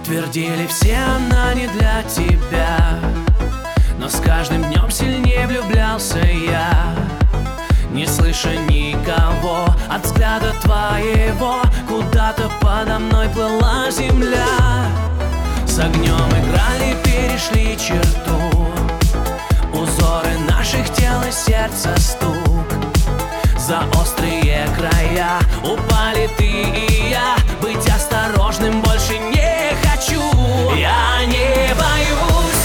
Твердили все, она не для тебя, но с каждым днем сильнее влюблялся я. Не слыша никого от взгляда твоего, куда-то подо мной плыла земля. С огнем играли, перешли черту, узоры наших тел и сердца стук. За острые края упали ты и я. Быть осторожным больше не хочу. Я не боюсь,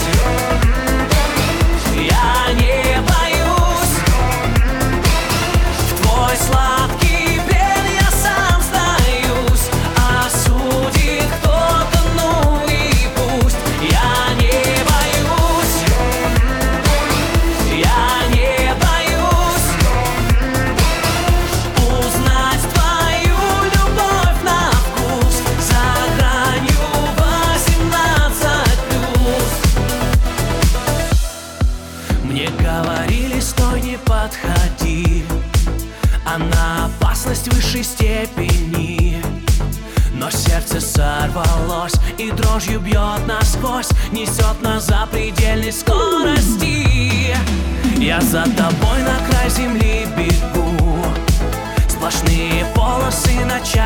я не боюсь. В твой сладкий плен я сам сдаюсь. Осудит кто-то, ну и пусть. Я не боюсь, я не боюсь узнать твою любовь на вкус за гранью 18+. Мне говорили, стой, не подходи, она опасность высшей степени. Но сердце сорвалось и дрожью бьет насквозь, несет нас за предельной скорости. Я за тобой на край земли бегу, сплошные полосы на час.